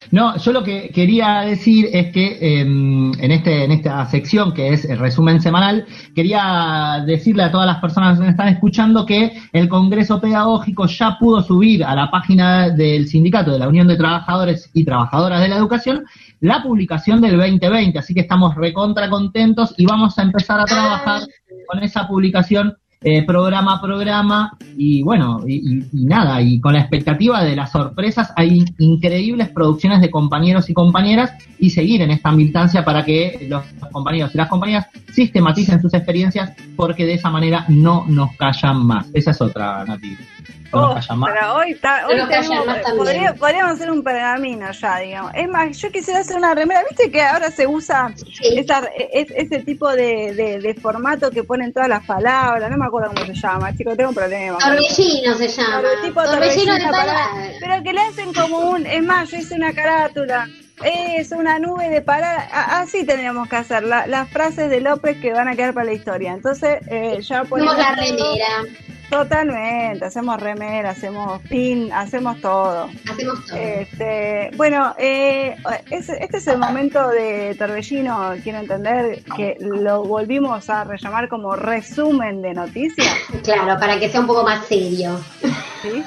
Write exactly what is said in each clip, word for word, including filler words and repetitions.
No, yo lo que quería decir es que eh, en este en esta sección que es el resumen semanal, quería decirle a todas las personas que me están escuchando que el Congreso Pedagógico ya pudo subir a la página del sindicato de la Unión de Trabajadores y Trabajadoras de la Educación la publicación del veinte veinte, así que estamos recontra contentos y vamos a empezar a trabajar con esa publicación Eh, programa a programa, y bueno, y, y, y nada, y con la expectativa de las sorpresas. Hay increíbles producciones de compañeros y compañeras, y seguir en esta militancia para que los compañeros y las compañeras sistematicen sus experiencias, porque de esa manera no nos callan más. Esa es otra, Nati. No oh, nos callan más. Pero hoy, está, hoy tenemos, podría, podríamos hacer un pergamino ya, digamos. Es más, yo quisiera hacer una remera. ¿Viste que ahora se usa sí. esa, es, ese tipo de, de, de formato que ponen todas las palabras? No me acuerdo cómo se llama, chicos, tengo un problema. Torbellino se llama. Tipo torbellino de palabras. Pero que le hacen como un... Es más, yo hice una carátula. Es una nube de palabras. Así tendríamos que hacer. La, las frases de López que van a quedar para la historia. Entonces, eh, ya ponemos la remera. Totalmente, hacemos remera, hacemos pin, hacemos todo. Hacemos todo. Este, bueno, eh, es, este es el momento de Torbellino, quiero entender que lo volvimos a rellamar como resumen de noticias. Claro, para que sea un poco más serio. ¿Sí?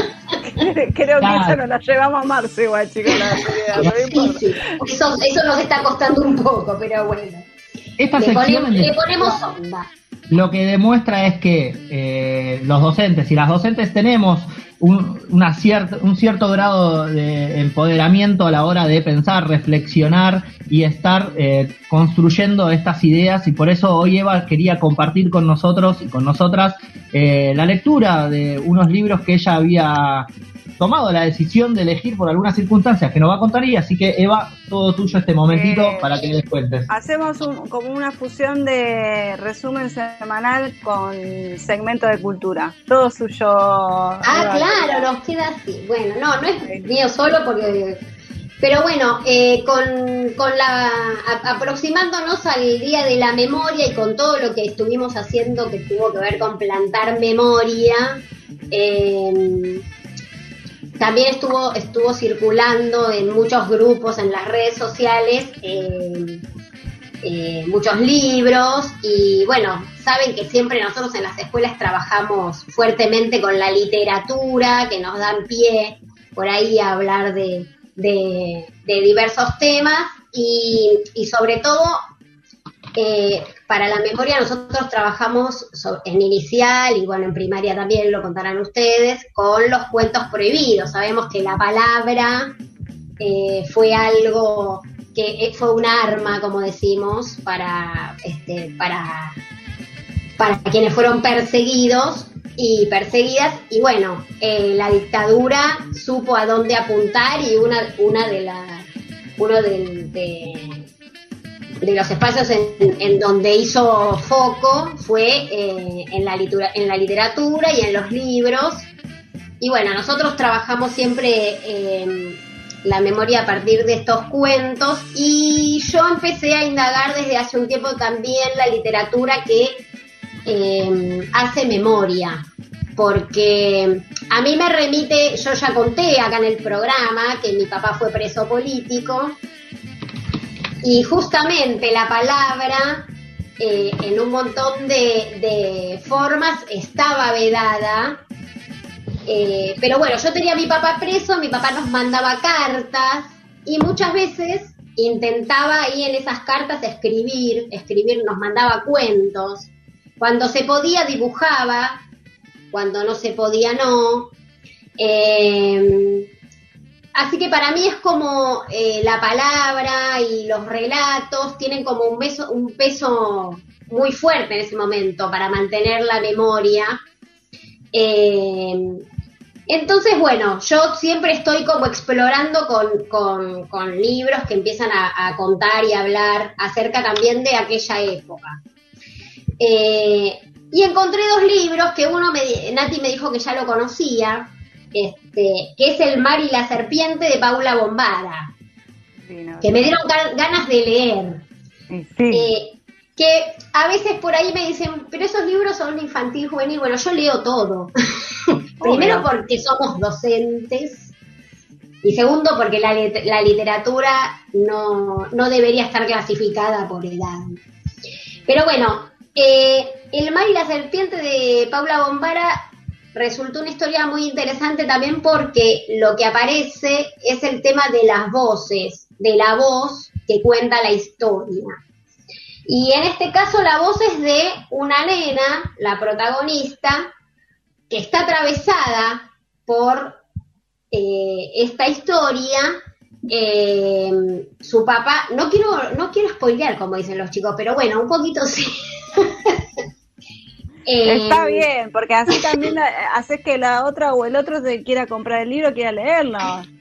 Creo que eso nos la llevamos a marzo igual, chicos, la seriedad, no sí, sí. Eso, eso nos está costando un poco, pero bueno. Esta le, sección ponemos, le ponemos onda. Lo que demuestra es que eh, los docentes y las docentes tenemos un, una cierta, un cierto grado de empoderamiento a la hora de pensar, reflexionar y estar eh, construyendo estas ideas, y por eso hoy Eva quería compartir con nosotros y con nosotras eh, la lectura de unos libros que ella había tomado la decisión de elegir por algunas circunstancias que nos va a contar ella. Así que, Eva, todo tuyo este momentito eh, para que les cuentes. Hacemos un, como una fusión de resumen semanal con segmento de cultura. Todo suyo. Ah, Eva, claro, nos queda así. Bueno, no, no es mío solo porque... Pero bueno, eh, con, con la a, aproximándonos al Día de la Memoria y con todo lo que estuvimos haciendo que tuvo que ver con plantar memoria, eh, también estuvo estuvo circulando en muchos grupos, en las redes sociales, eh, eh, muchos libros, y bueno, saben que siempre nosotros en las escuelas trabajamos fuertemente con la literatura, que nos dan pie por ahí a hablar de, de, de diversos temas, y, y sobre todo eh, para la memoria nosotros trabajamos en inicial y bueno, en primaria también lo contarán ustedes, con los cuentos prohibidos. Sabemos que la palabra eh, fue algo que fue un arma, como decimos, para, este, para, para quienes fueron perseguidos y perseguidas, y bueno, eh, la dictadura supo a dónde apuntar, y una, una de las, uno de, de de los espacios en, en donde hizo foco fue eh, en, la litura, en la literatura y en los libros. Y bueno, nosotros trabajamos siempre eh, la memoria a partir de estos cuentos, y yo empecé a indagar desde hace un tiempo también la literatura que eh, hace memoria, porque a mí me remite, yo ya conté acá en el programa que mi papá fue preso político, y justamente la palabra eh, en un montón de, de formas estaba vedada, eh, pero bueno, yo tenía a mi papá preso, mi papá nos mandaba cartas, y muchas veces intentaba ahí en esas cartas escribir, escribir, nos mandaba cuentos, cuando se podía dibujaba, cuando no se podía no, eh, así que para mí es como eh, la palabra y los relatos tienen como un peso, un peso muy fuerte en ese momento para mantener la memoria. Eh, entonces, bueno, yo siempre estoy como explorando con, con, con libros que empiezan a, a contar y a hablar acerca también de aquella época. Eh, y encontré dos libros que uno, me, Nati me dijo que ya lo conocía, Este, que es El mar y la serpiente de Paula Bombada, sí, no, que me dieron ganas de leer. Sí. Eh, que a veces por ahí me dicen, pero esos libros son infantil, juvenil. Bueno, yo leo todo. Primero porque somos docentes, Y segundo, porque la, la literatura no, no debería estar clasificada por edad. Pero bueno, eh, El mar y la serpiente de Paula Bombara resultó una historia muy interesante también porque lo que aparece es el tema de las voces, de la voz que cuenta la historia. Y en este caso la voz es de una nena, la protagonista, que está atravesada por eh, esta historia. Eh, su papá, no quiero, no quiero spoilear como dicen los chicos, pero bueno, un poquito sí. Eh, Está bien, porque así también haces que la otra o el otro se quiera comprar el libro, quiera leerlo.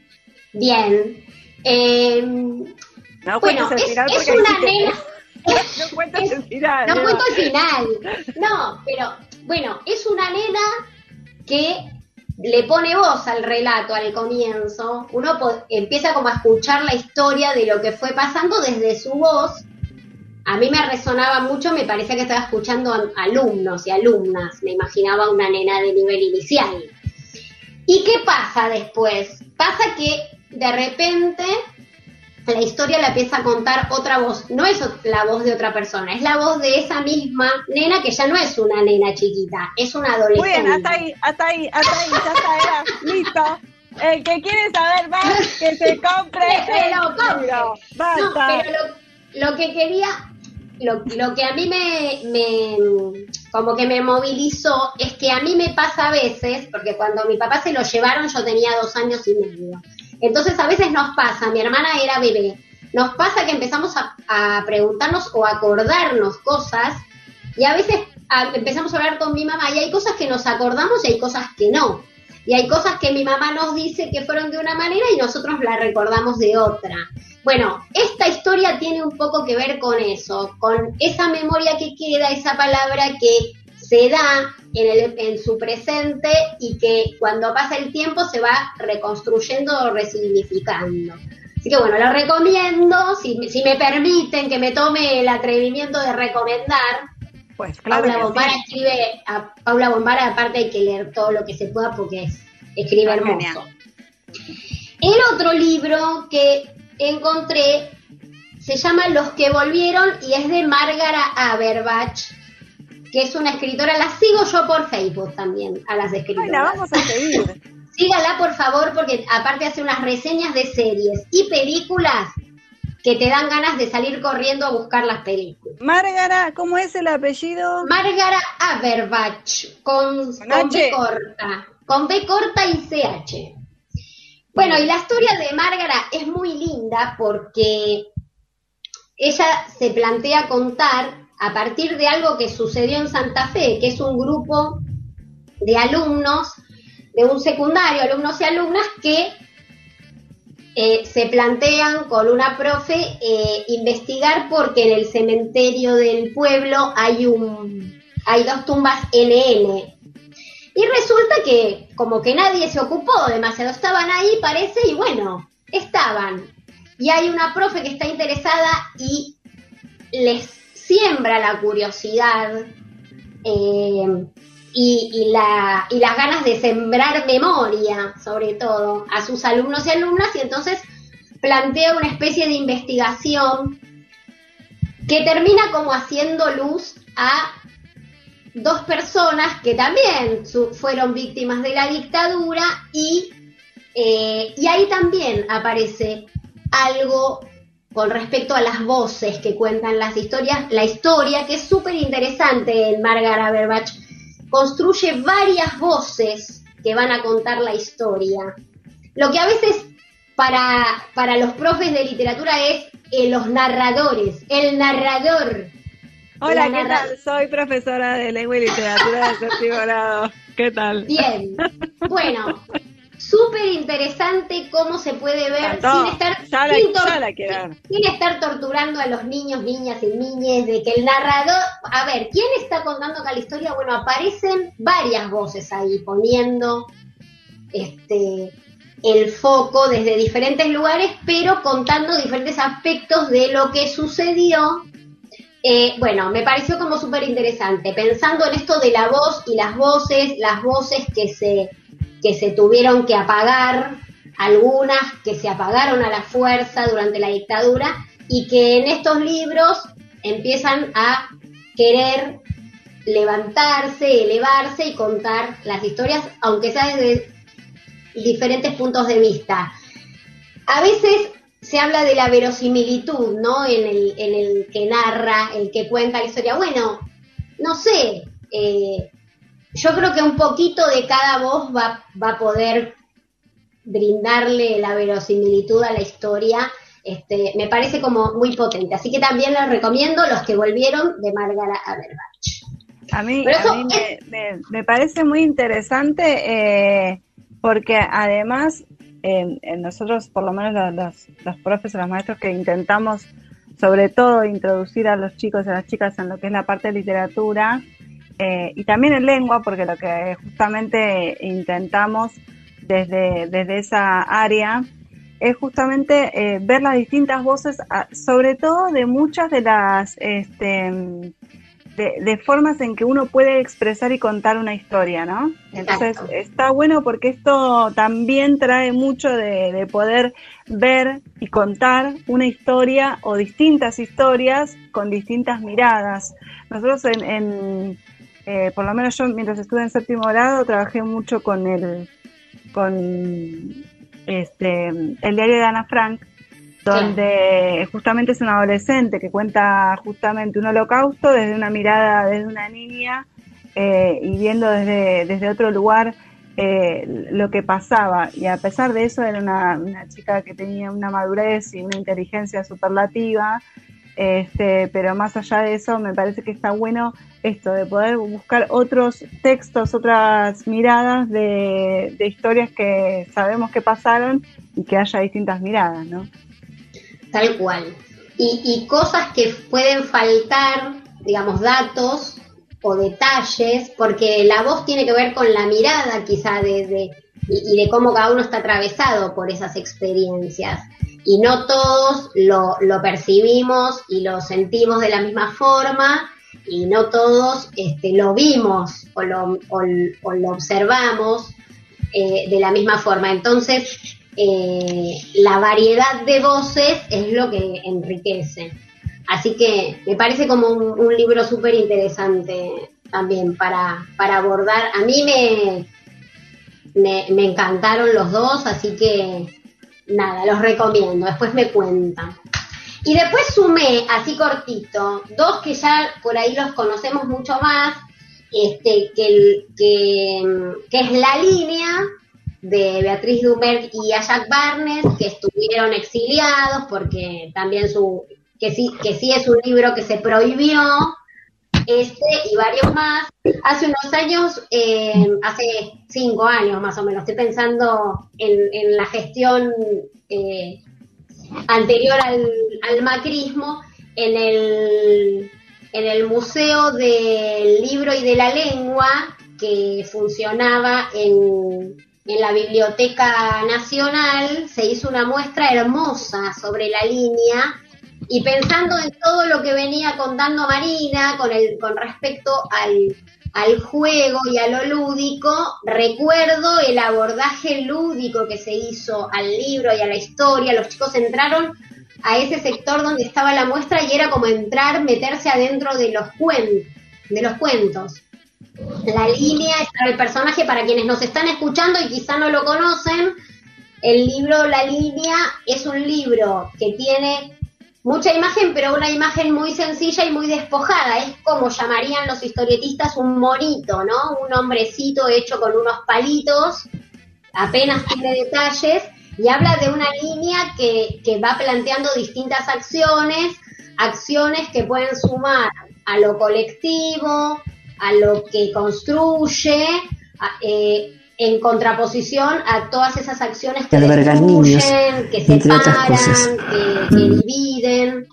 Bien. Eh, no bueno, es, es una nena. No cuento el final. No, no cuento el final. No, pero bueno, es una nena que le pone voz al relato al comienzo. Uno po- empieza como a escuchar la historia de lo que fue pasando desde su voz. A mí me resonaba mucho, me parecía que estaba escuchando a alumnos y alumnas, me imaginaba una nena de nivel inicial. ¿Y qué pasa después? Pasa que de repente la historia la empieza a contar otra voz, no es la voz de otra persona, es la voz de esa misma nena que ya no es una nena chiquita, es una adolescente. Muy bien, hasta ahí, hasta ahí, hasta ahí, ya está, era, listo. El que quiere saber más, que se compre que el lo compre. libro. Basta. No, pero lo, lo que quería... Lo, lo que a mí me, me, como que me movilizó es que a mí me pasa a veces, porque cuando a mi papá se lo llevaron yo tenía dos años y medio. Entonces a veces nos pasa, mi hermana era bebé, nos pasa que empezamos a, a preguntarnos o a acordarnos cosas y a veces a, empezamos a hablar con mi mamá y hay cosas que nos acordamos y hay cosas que no. Y hay cosas que mi mamá nos dice que fueron de una manera y nosotros la recordamos de otra. Bueno, esta historia tiene un poco que ver con eso, con esa memoria que queda, esa palabra que se da en, el, en su presente y que cuando pasa el tiempo se va reconstruyendo o resignificando. Así que bueno, lo recomiendo, si, si me permiten que me tome el atrevimiento de recomendar. Pues claro. Paula Bombara sí. escribe, a Paula Bombara aparte hay que leer todo lo que se pueda porque es, escribe ah, hermoso. Genial. El otro libro que encontré se llama Los que volvieron y es de Margaret Averbach, que es una escritora, la sigo yo por Facebook también, a las escritoras. Ay, la vamos a seguir. Sígala por favor porque aparte hace unas reseñas de series y películas que te dan ganas de salir corriendo a buscar las películas. Margaret, ¿cómo es el apellido? Margaret Averbach, con, con, con B corta, con B corta y C H. Bueno, y la historia de Margaret es muy linda porque ella se plantea contar a partir de algo que sucedió en Santa Fe, que es un grupo de alumnos, de un secundario, alumnos y alumnas que eh, se plantean con una profe eh, investigar porque en el cementerio del pueblo hay un hay dos tumbas N N. Y resulta que como que nadie se ocupó demasiado, estaban ahí parece y bueno, estaban. Y hay una profe que está interesada y les siembra la curiosidad eh, y, y, la, y las ganas de sembrar memoria, sobre todo, a sus alumnos y alumnas, y entonces plantea una especie de investigación que termina como haciendo luz a dos personas que también su, fueron víctimas de la dictadura y, eh, y ahí también aparece algo con respecto a las voces que cuentan las historias, la historia que es súper interesante en Margaret Averbach, construye varias voces que van a contar la historia. Lo que a veces para, para los profes de literatura es eh, los narradores, el narrador. Hola, ¿qué tal? Soy profesora de lengua y literatura de séptimo grado. ¿Qué tal? Bien. Bueno, súper interesante cómo se puede ver sin estar, ya la, sin, tor- ya la sin, sin estar torturando a los niños, niñas y niñes, de que el narrador... A ver, ¿quién está contando acá la historia? Bueno, aparecen varias voces ahí poniendo este el foco desde diferentes lugares, pero contando diferentes aspectos de lo que sucedió. Eh, bueno, me pareció como súper interesante, pensando en esto de la voz y las voces, las voces que se, que se tuvieron que apagar algunas que se apagaron a la fuerza durante la dictadura y que en estos libros empiezan a querer levantarse, elevarse y contar las historias, aunque sea desde diferentes puntos de vista. A veces se habla de la verosimilitud, ¿no? En el, en el que narra, el que cuenta la historia. Bueno, no sé, eh, yo creo que un poquito de cada voz va, va a poder brindarle la verosimilitud a la historia. Este, me parece como muy potente. Así que también les recomiendo Los que volvieron, de Margarita Aberbach. A mí, a mí me, me, me parece muy interesante eh, porque además eh, nosotros, por lo menos los, los, los profes, los maestros que intentamos sobre todo introducir a los chicos y a las chicas en lo que es la parte de literatura eh, y también en lengua, porque lo que justamente intentamos desde, desde esa área es justamente eh, ver las distintas voces, sobre todo de muchas de las este, de, de formas en que uno puede expresar y contar una historia, ¿no? Entonces Exacto. Está bueno porque esto también trae mucho de, de poder ver y contar una historia o distintas historias con distintas miradas. Nosotros en, en eh, por lo menos yo mientras estuve en séptimo grado trabajé mucho con el con este el diario de Ana Frank, donde sí. justamente es un adolescente que cuenta justamente un holocausto desde una mirada, desde una niña, eh, y viendo desde, desde otro lugar eh, lo que pasaba. Y a pesar de eso era una, una chica que tenía una madurez y una inteligencia superlativa, este, pero más allá de eso me parece que está bueno esto de poder buscar otros textos, otras miradas de, de historias que sabemos que pasaron y que haya distintas miradas, ¿no? Tal cual. Y, y cosas que pueden faltar, digamos, datos o detalles, porque la voz tiene que ver con la mirada quizá de, de, y, y de cómo cada uno está atravesado por esas experiencias. Y no todos lo, lo percibimos y lo sentimos de la misma forma, y no todos este, lo vimos o lo, o, o lo observamos eh, de la misma forma. Entonces, eh, la variedad de voces es lo que enriquece. Así que me parece como un, un libro súper interesante también para, para abordar. A mí me, me, me encantaron los dos, así que nada, los recomiendo. Después me cuentan. Y después sumé, así cortito, dos que ya por ahí los conocemos mucho más, este, que, que, que es La Línea, de Beatriz Dumerc y Ayac Barnes, que estuvieron exiliados, porque también su, que sí, que sí es un libro que se prohibió, este y varios más. Hace unos años, eh, hace cinco años más o menos, estoy pensando en, en la gestión eh, anterior al, al macrismo, en el, en el Museo del Libro y de la Lengua, que funcionaba en, en la Biblioteca Nacional, se hizo una muestra hermosa sobre La Línea, y pensando en todo lo que venía contando Marina con, el, con respecto al, al juego y a lo lúdico, recuerdo el abordaje lúdico que se hizo al libro y a la historia. Los chicos entraron a ese sector donde estaba la muestra y era como entrar, meterse adentro de los, cuen, de los cuentos. La Línea es el personaje, para quienes nos están escuchando y quizá no lo conocen, el libro La Línea es un libro que tiene mucha imagen, pero una imagen muy sencilla y muy despojada. Es como llamarían los historietistas un monito, ¿no? Un hombrecito hecho con unos palitos, apenas tiene detalles, y habla de una línea que, que va planteando distintas acciones, acciones que pueden sumar a lo colectivo, a lo que construye, a, eh, en contraposición a todas esas acciones que destruyen, niños, que separan, que, que dividen.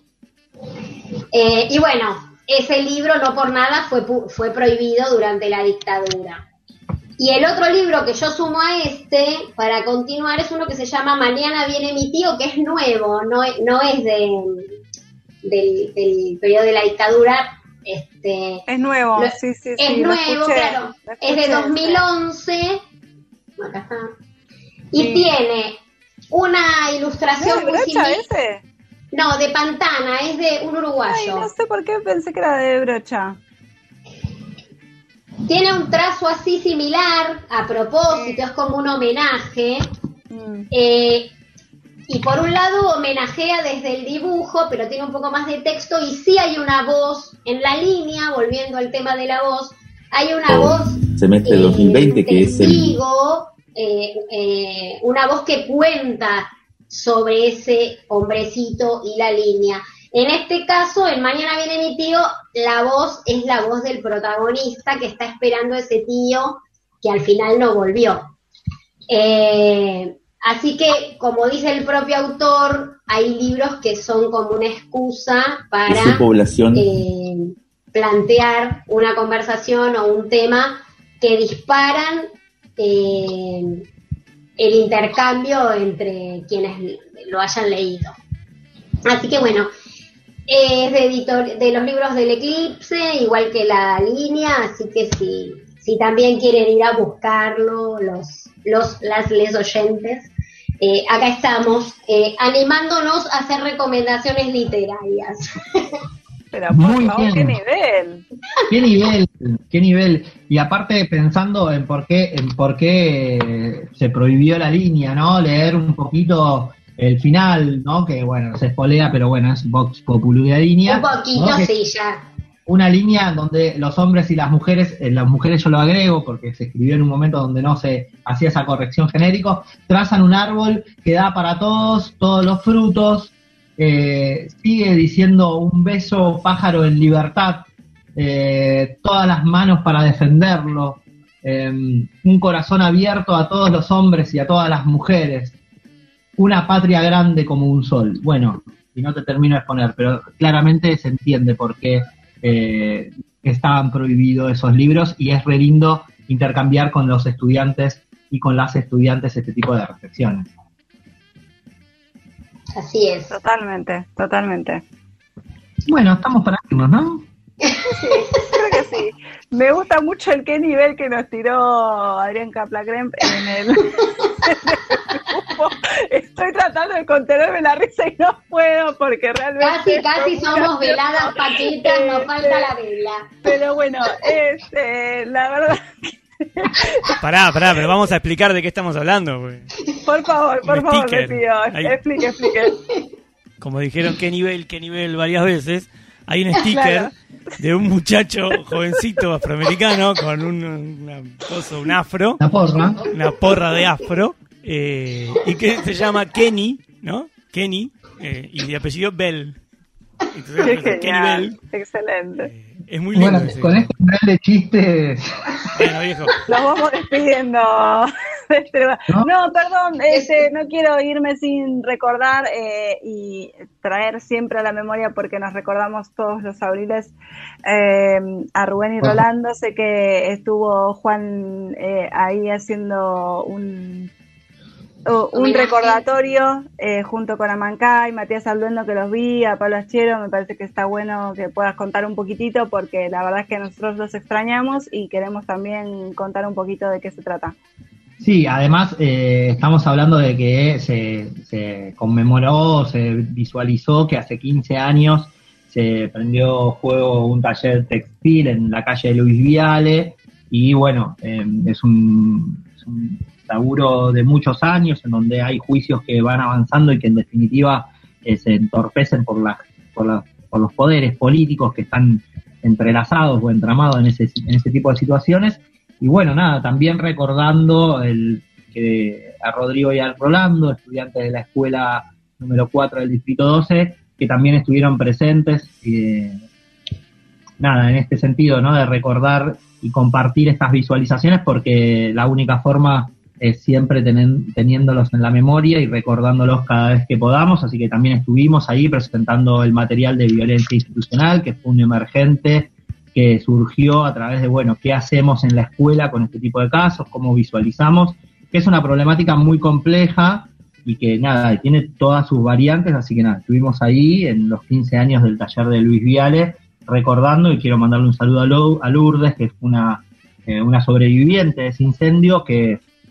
Eh, y bueno, ese libro no por nada fue, fue prohibido durante la dictadura. Y el otro libro que yo sumo a este, para continuar, es uno que se llama Mañana viene mi tío, que es nuevo, no, no es de, del, del periodo de la dictadura. Este, es nuevo, lo, sí, sí, es sí, nuevo, escuché, claro, es de dos mil once, acá está, y sí. tiene una ilustración ¿No es de Brocha ese? No, de Pantana, es de un uruguayo. Ay, no sé por qué pensé que era de Brocha. Tiene un trazo así similar, a propósito, sí. Es como un homenaje. Mm. Eh, y por un lado homenajea desde el dibujo, pero tiene un poco más de texto, y sí hay una voz en la línea, volviendo al tema de la voz, hay una oh, voz... Semestre eh, dos mil veinte, que es el... Eh, eh, una voz que cuenta sobre ese hombrecito y la línea. En este caso, en Mañana viene mi tío, la voz es la voz del protagonista que está esperando a ese tío que al final no volvió. Eh, así que, como dice el propio autor, hay libros que son como una excusa para población? Eh, plantear una conversación o un tema que disparan eh, el intercambio entre quienes lo hayan leído. Así que bueno, es de, editor, de los libros del Eclipse, igual que La Línea, así que si, si también quieren ir a buscarlo, los, los las les oyentes, eh, acá estamos eh, animándonos a hacer recomendaciones literarias. Pero por Muy favor, bien. qué nivel. Qué nivel, qué nivel. Y aparte pensando en por qué, en por qué se prohibió La Línea, ¿no? Leer un poquito el final, ¿no? Que bueno, se espolea, pero bueno, es Vox Populi de línea. Un poquito, ¿no? Sí, ya. Una línea donde los hombres y las mujeres, eh, las mujeres yo lo agrego porque se escribió en un momento donde no se hacía esa corrección genérico, trazan un árbol que da para todos, todos los frutos. Eh, sigue diciendo un beso pájaro en libertad, eh, todas las manos para defenderlo, eh, un corazón abierto a todos los hombres y a todas las mujeres, una patria grande como un sol. Bueno, y no te termino de exponer, pero claramente se entiende por qué eh, estaban prohibidos esos libros, y es re lindo intercambiar con los estudiantes y con las estudiantes este tipo de reflexiones. Así es. Totalmente, totalmente. Bueno, estamos para irnos, ¿no? Sí, creo que sí. Me gusta mucho el qué nivel que nos tiró Adrián Caplacrem en el, en el grupo. Estoy tratando de contenerme la risa y no puedo porque realmente... Casi, casi somos veladas paquitas, eh, nos falta eh, la vela. Pero bueno, este, la verdad... Pará, pará, pero vamos a explicar de qué estamos hablando, güey. Por favor, por Un favor, sticker. le pido, Ahí. explique, explique. Como dijeron qué nivel, qué nivel varias veces, hay un sticker claro. de un muchacho jovencito afroamericano con un, una cosa, un afro, una porra, una porra de afro, eh, y que se llama Kenny, ¿no? Kenny, eh, y de apellido Bell. Entonces, qué genial, excelente. Eh, es muy lindo. Bueno, con este nivel de chistes. Bueno, viejo. Nos vamos despidiendo. ¿No? no, perdón, este, no quiero irme sin recordar eh, y traer siempre a la memoria, porque nos recordamos todos los abriles, eh, a Rubén y Rolando. Sé que estuvo Juan eh, ahí haciendo un... un recordatorio eh, junto con Amancay, Matías Alduendo, que los vi, a Pablo Aschero. Me parece que está bueno que puedas contar un poquitito, porque la verdad es que nosotros los extrañamos y queremos también contar un poquito de qué se trata. Sí, además eh, estamos hablando de que se, se conmemoró, se visualizó que hace quince años se prendió fuego un taller textil en la calle de Luis Viale, y bueno, eh, es un... Es un laburo de muchos años en donde hay juicios que van avanzando y que en definitiva eh, se entorpecen por, la, por, la, por los poderes políticos que están entrelazados o entramados en ese, en ese tipo de situaciones. Y bueno, nada, también recordando el, que a Rodrigo y al Rolando, estudiantes de la escuela número cuatro del Distrito doce, que también estuvieron presentes, eh, nada, en este sentido, ¿no? De recordar y compartir estas visualizaciones, porque la única forma es siempre tenen, teniéndolos en la memoria y recordándolos cada vez que podamos. Así que también estuvimos ahí presentando el material de violencia institucional, que fue un emergente que surgió a través de, bueno, qué hacemos en la escuela con este tipo de casos, cómo visualizamos, que es una problemática muy compleja y que, nada, tiene todas sus variantes. Así que nada, estuvimos ahí en los quince años del taller de Luis Viale recordando, y quiero mandarle un saludo a Lourdes, que es una, eh, una sobreviviente de ese incendio, que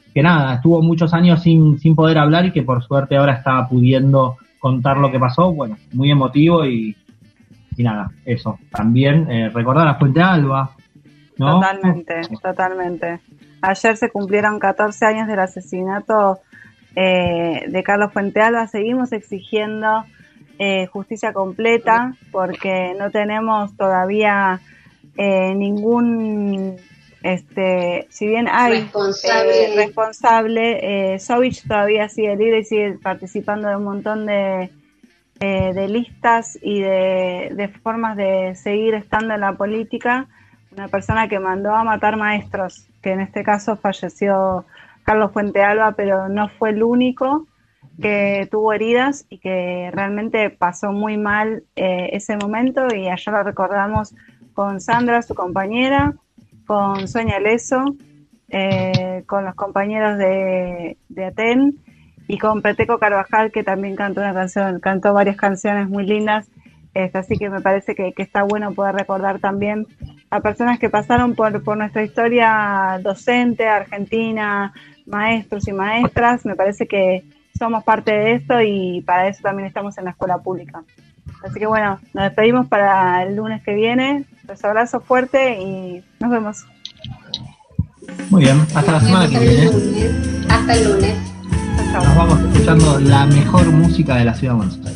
que nada, estuvo muchos años sin, sin poder hablar y que por suerte ahora está pudiendo contar lo que pasó. Bueno, muy emotivo y, y nada, eso. También eh, recordar a Fuente Alba, ¿no? Totalmente, totalmente. Ayer se cumplieron catorce años del asesinato eh, de Carlos Fuente Alba. Seguimos exigiendo eh, justicia completa porque no tenemos todavía eh, ningún... Este, si bien hay responsable, eh, responsable eh, Sovich todavía sigue libre y sigue participando de un montón de, eh, de listas y de, de formas de seguir estando en la política. Una persona que mandó a matar maestros, que en este caso falleció Carlos Fuente Alba, pero no fue el único, que tuvo heridas y que realmente pasó muy mal eh, ese momento, y ayer lo recordamos con Sandra, su compañera, con Sonia Leso, eh, con los compañeros de, de Aten y con Peteco Carvajal, que también cantó una canción, cantó varias canciones muy lindas. Este, así que me parece que, que está bueno poder recordar también a personas que pasaron por, por nuestra historia docente, argentina, maestros y maestras. Me parece que somos parte de esto y para eso también estamos en la escuela pública. Así que bueno, nos despedimos para el lunes que viene. Los abrazo fuerte y nos vemos. Muy bien, hasta la semana que viene. Hasta el lunes. Nos vamos escuchando la mejor música de la ciudad de Buenos Aires.